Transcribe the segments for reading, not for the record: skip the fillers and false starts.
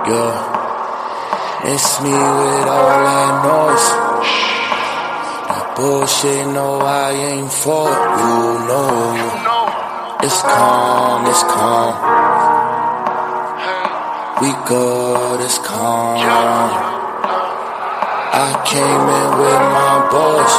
Yeah, miss me with all that noise. That bullshit, no, I ain't for it, you know. It's calm, it's calm. We good, it's calm. I came in with my boys,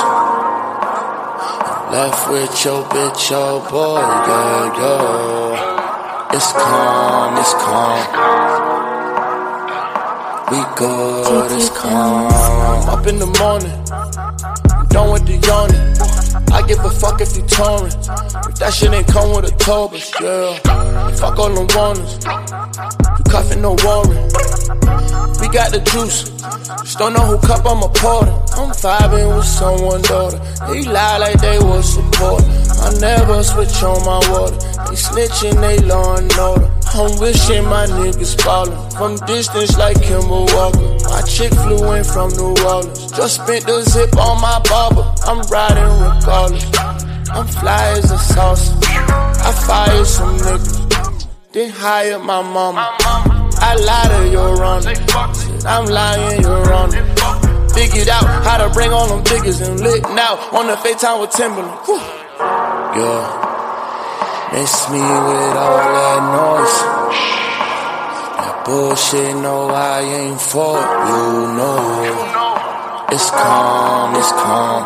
left with your bitch, your boy, yeah, yeah. It's calm, it's calm. We good, it's calm. Up in the morning, I'm done with the yawning. I give a fuck if you touring. If that shit ain't come with a toll, but yeah. Fuck all them warnings. You cuffin' no warrant. We got the juice. Just don't know who cup I'ma pour them. I'm vibing with someone's daughter. They lie like they was support. I never switch on my water. They snitching, they law and order. I'm wishing my niggas ballin'. From distance like Kimber Walker. My chick flew in from New Orleans. Just spent the zip on my barber. I'm riding regardless. I'm fly as a saucer. I fired some niggas, then hired my mama. I lied to your honor. Said I'm lying, you're on it. Figured out how to bring on them figures and lit now on the FaceTime with Timberland. Whew. Yeah. Miss me with all that noise. That bullshit, no, I ain't for it, you know. It's calm, it's calm.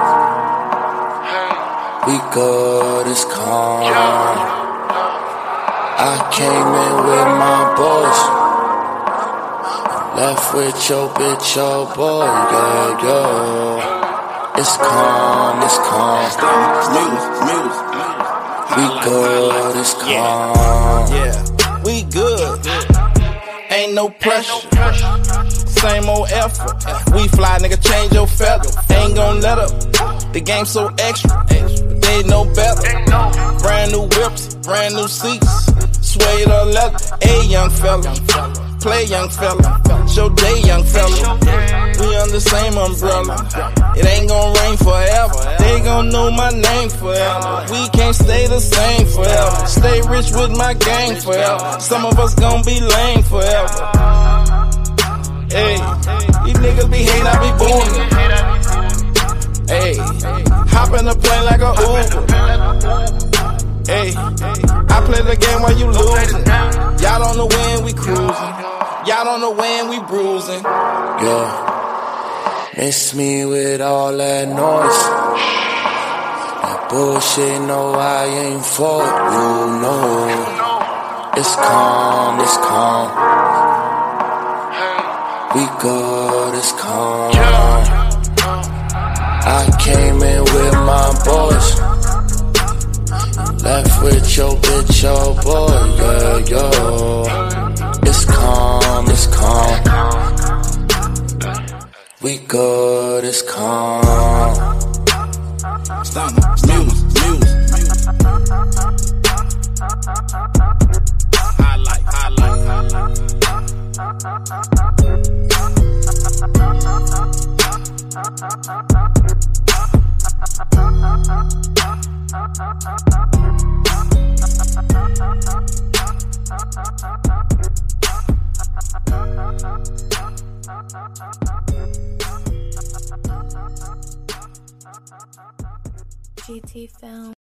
We good, it's calm. I came in with my boys, left with your bitch, your boy, yeah, yeah. It's calm, it's calm. We good, it's calm. Yeah, we good. Ain't no pressure. Same old effort. We fly, nigga, change your feather. Ain't gon' let up. The game so extra. They know better. Brand new whips, brand new seats. Suede or leather. Hey, young fella. Play, young fella. Show day, young fella. We on the same umbrella. It ain't gon' rain forever. They gon' know my name forever. We can't stay the same forever. Stay rich with my gang forever. Some of us gon' be lame forever. Hey, these niggas be hating, I be booming. Hey, hop in the plane like a Uber. Hey, I play the game while you losing. Y'all don't know when we cruising. Y'all don't know when we bruising. Yeah, miss me with all that noise. That bullshit, no, I ain't for it, you know. It's calm, it's calm. We good, it's calm. I came in with my boys, left with your bitch, your boy, yeah, yeah. It's calm, it's calm. We good, it's calm. Stop, music. Highlight. GT Film.